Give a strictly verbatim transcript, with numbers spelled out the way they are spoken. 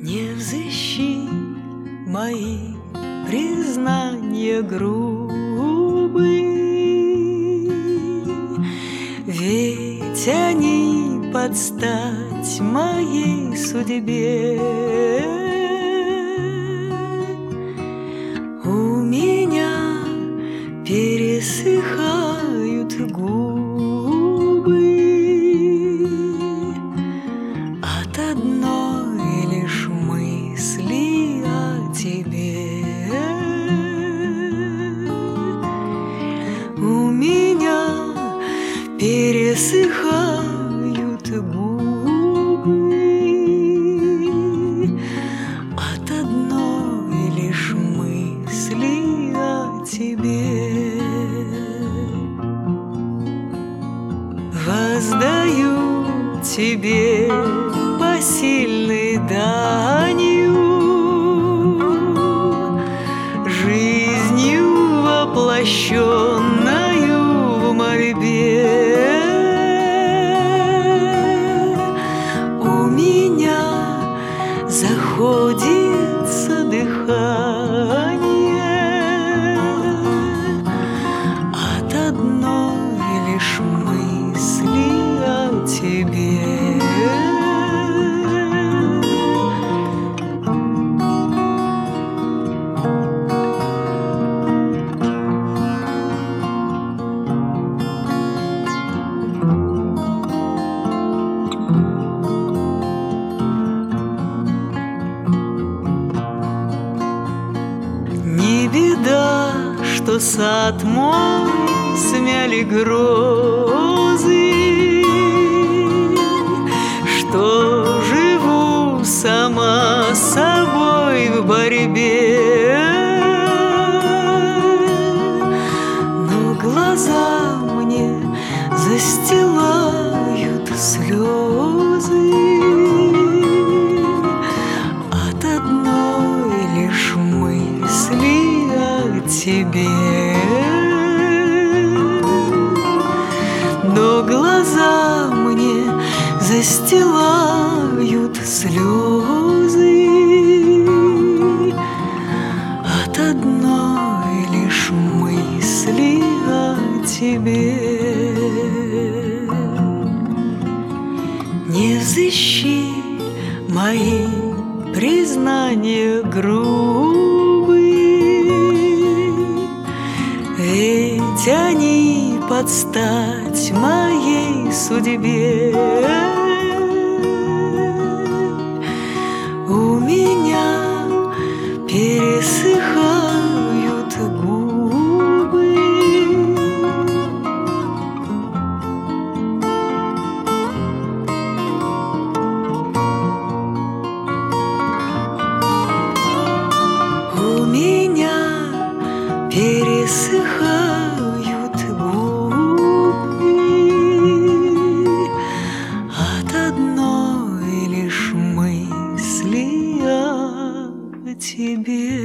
Не взыщи мои признания грубые, ведь они под стать моей судьбе. У меня пересыхают губы от одной лишь мысли о тебе. У меня пересыхают губы от одной лишь мысли о тебе. Воздаю тебе посильной данью, жизнью воплощенною в мольбе. У меня заходится дыхание от одной лишь мысли о тебе. Не беда, что сад мой смяли грозы, что живу сама собой в борьбе. Но глаза мне застилают слезы от одной лишь мысли о тебе. Но глаза мне застилают слезы от одной лишь мысли о тебе. Не взыщи мои признания грубые, ведь они под стать моей судьбе. У меня пересыхают губы У меня пересыхают губы от одной лишь мысли о тебе.